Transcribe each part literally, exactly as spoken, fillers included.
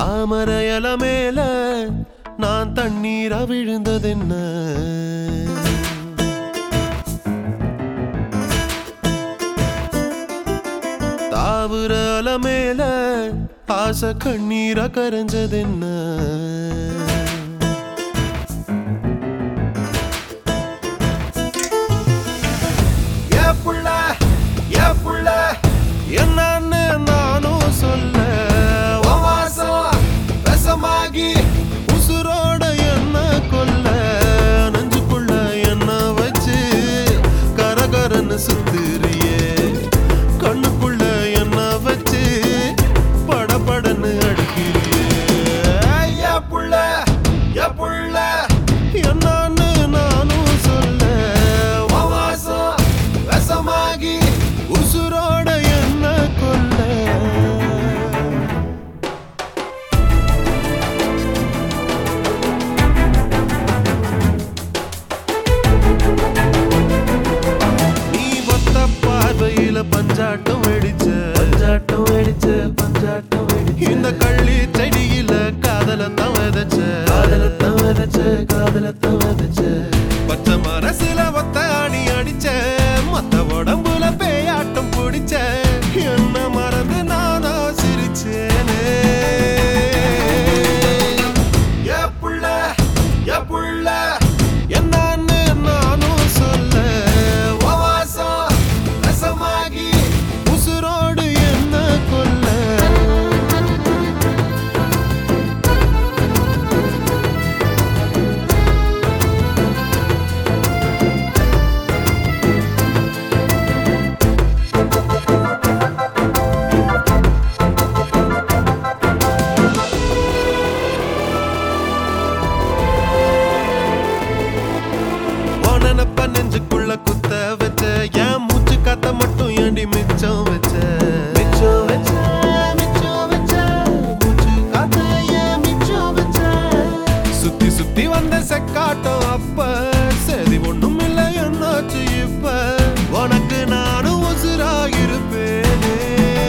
தாமரையல மேல நான் தண்ணீரா விழுந்ததென்ன தாவுற அல மேல ஆசை கண்ணீரா கரைஞ்சதென்ன ஏப்புள்ள ஏப்புள்ள என்னன்னு நானும் சொல்ல விஷமாகி உசுரோட என்ன கொல்ல நெஞ்சுக்குள்ள என்ன வச்சு கரகரன்னு சுத்துறியே கண்ணுக்குள்ள என்ன வச்சு படபடன்னு அடிக்கிறியே ஏப்புள்ள ஏப்புள்ள என்னன்னு நானும் சொல்ல விஷமாகி உசுரோட என்ன கொல்ல பஞ்சாட்டம் வெடிச்ச பஞ்சாட்டம் வெடிச்ச பஞ்சாட்டம் வெடிச்ச இந்த கள்ளி செடியில காதலத்தான் விதைச்ச காதலத்தான் விதைச்ச காதலத்தான் விதைச்ச பச்சை மரசில ஒத்த அணி அடிச்ச மொத்த உடம்புல பேயாட்டம் பிடிச்ச என்ன மறந்து நானா சிரிச்சேனே ஏப்புள்ள ஏப்புள்ள என்னன்னு நானும் சொல்ல உசுரோடு என்ன கொல்ல உனப்ப நெஞ்சுக்குள்ள குத்த வச்ச என் மூச்சு காத்த மட்டும் ஏண்டி மிச்சம் வச்ச மிச்சம் வச்ச மிச்சம் வச்ச மூச்சு காத்த ஏன் மிச்சம் வச்ச சுத்தி சுத்தி வந்த செக்காட்டம் அப்ப சரி ஒண்ணும் இல்ல என்னாச்சு இப்ப உனக்கு நானும் உசுரா இருப்பேனே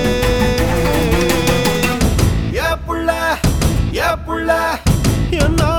ஏப்புள்ள ஏப்புள்ள என்ன